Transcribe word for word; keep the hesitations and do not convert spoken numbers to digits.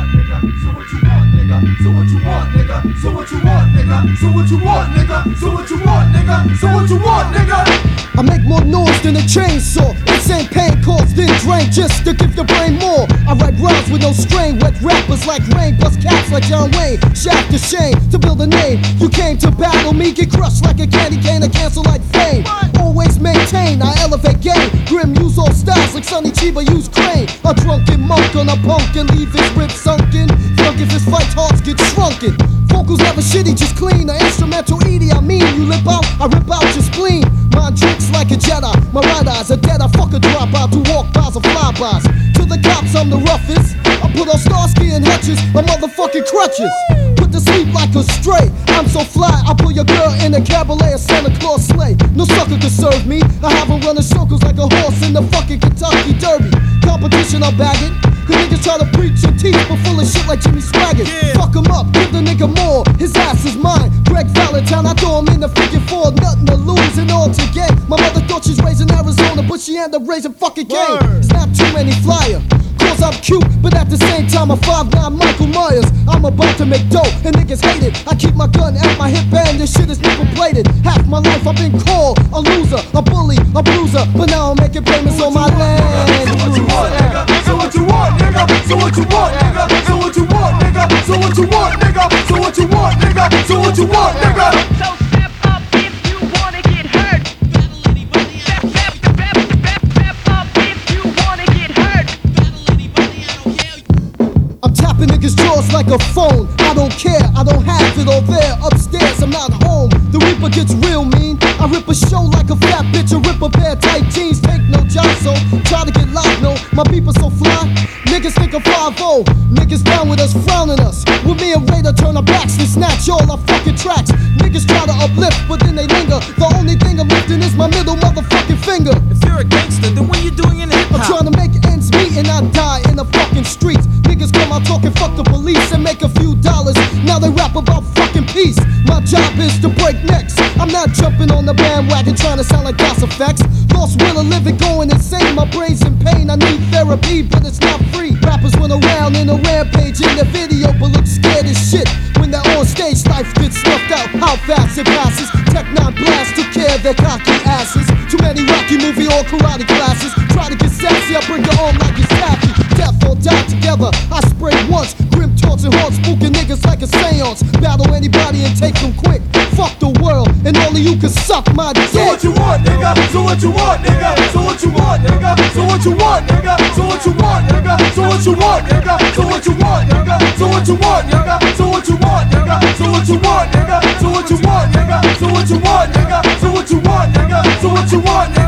So what you want, nigga? So what you want, nigga? So what you want, nigga? So what you want, nigga? So what you want, nigga? I make more noise than a chainsaw. Insane pain caused then drain just to give the brain more. I write rhymes with no strain, wet rappers like rain, bust caps like John Wayne. Shaft to shame to build a name. You came to battle me, get crushed like a candy cane, a cancel like fame. Always maintain, I elevate game. Grim use all styles like Sonny Chiba use crane. A drunken monk on a punk and leave his ribs sunken. Funk if his fight hearts get shrunken. Vocals never shitty, just clean. The instrumental Edie, I mean, you lip out, I rip out your spleen. Mind tricks like a Jedi, my right eye's a dead. I fuck a drop out to walk bys or flybys. To the cops, I'm the roughest. I put on Starsky and Hutchins, my motherfucking crutches. Put to sleep like a stray. I'm so fly, I pull your girl in a cabaret, a Santa Claus sleigh. No sucker can serve me. I have her running circles like a horse in the fucking Kentucky Derby. Competition, I bag it. The niggas try to preach and teach, but full of shit like Jimmy Swaggart. Yeah. Fuck him up, give the nigga more. His ass is mine. Greg Valentine, I throw him in the figure four. Nothing to lose and all to gain. My mother thought she's raising Arizona, but she ended up raising fucking cane. It's not too many flyer. Cause I'm cute, but at the same time I'm five nine Michael Myers. I'm about to make dough, and niggas hate it. I keep my gun at my hip and this shit is nickel plated. Half my life I've been called a loser, a bully, a bruiser, but now I'm making payments on my land. So what you want, nigga? So what you want, nigga? So what you want, nigga? So what you want, nigga? So what you want, nigga? So what you want, nigga? So what you want, nigga? So step up if you wanna get hurt. Battle anybody, step, step, step, step, step up if you wanna get hurt. Battle anybody, I don't care. I'm tapping niggas' jaws like a phone. I don't care, I don't have it all there. Upstairs, I'm not home. The Reaper gets real mean. I rip a show like a fat bitch. I rip a pair of tight jeans. Take no job, so try to get locked. No, my people so fly. Niggas think I'm five oh. Niggas down with us, frowning us. With me and Raider turn our backs and snatch all our fucking tracks. Niggas try to uplift, but then they linger. The only thing I'm lifting is my middle motherfucking finger. If you're a gangster, then what you doing in hip I'm hop? trying to make ends meet and I die in the fucking streets. Niggas come out talking fuck the police and make a few dollars. Now they rap about fucking peace. My job is to break necks. I'm not jumping on the bandwagon trying to sound like Gas Effects. Lost will of living, going insane. My brain's in pain. I need therapy, but it's not free. Rappers went around in a rampage in the video, but look scared as shit when they're on stage. Life gets snuffed out. How fast it passes. Tech nine Blast took care of their cocky asses. Too many Rocky movie or karate classes. Try to get sassy, I bring it home like it's taffy. Death or die together. I spray once. Grim taunts and haunts, spooking niggas like a seance. Battle anybody and take them quick. Fuck the world, and only you can suck my dick. So what you want, nigga? So what you want, nigga? So what you want, nigga? So what you want, nigga? So what you want, nigga? So what you want, nigga? So what you want, nigga? So what you want, nigga? So what you want, nigga? So what you want, nigga? So what you want, nigga? So what you want, nigga? So what you want, nigga? So what you want, nigga?